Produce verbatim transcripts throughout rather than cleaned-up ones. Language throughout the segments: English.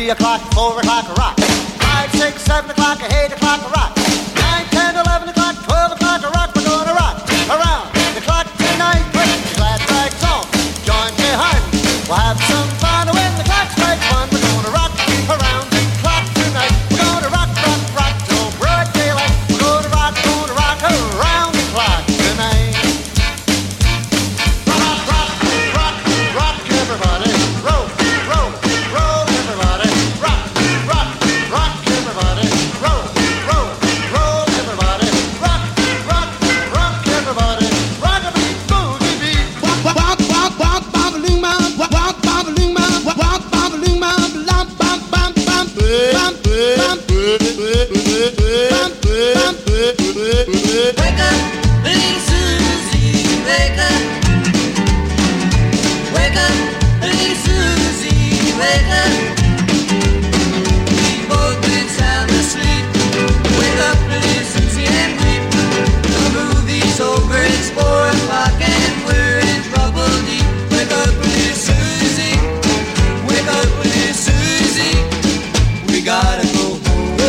three o'clock, four o'clock, a rock. Five, six, seven o'clock, eight o'clock, a rock. Nine, ten, eleven o'clock, twelve o'clock, a rock. We're gonna rock around the clock tonight. Put your glad rags on, join me, hun. We'll have some fun when the clock strikes one. We're gonna rock around the clock tonight. We're gonna rock, rock, rock till broad daylight. We're gonna rock, gonna rock around the clock tonight. Rock, rock, rock, rock, everybody. Roll, roll, roll, everybody. Rock, rock, rock, everybody. Roll, roll, roll, everybody. Rock, rock, rock, everybody. Rock-a-beat, boogie-beat. Walk, walk, walk, walk, bop-a-loom, bop, walk, walk, bop-a-loom, bop, walk, walk, bop-a-loom, bop, lop, bop, bop, bop, bop, bop, bop. Wake up, little Susie, wake up. Wake up, little Susie, wake up. We've both been sound asleep. Wake up, little Susie, and weep. The movie's over, it's four o'clock and we're in trouble deep. Wake up, little Susie, wake up, little Susie. We gotta go home.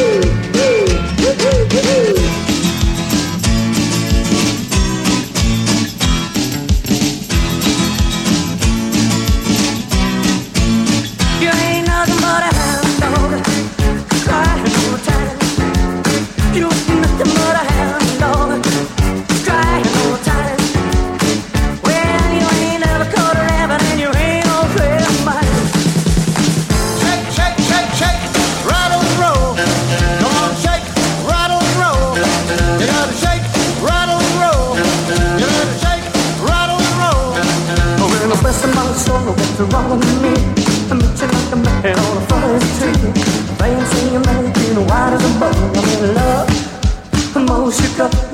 You ain't nothing but a hound dog, crying all the time. You ain't nothing but a hound dog, crying all the time. Well, you ain't never caught a rabbit and you ain't no afraid of mine. Shake, shake, shake, shake, rattle and roll. Come on, shake, rattle and roll. You gotta shake, rattle and roll. You gotta shake, rattle and roll. Oh, well, bless my soul, what's wrong with me? I meet you like a man on a forest tree. Playing, singing, making, white as a bug. I'm in love, I'm all shook up.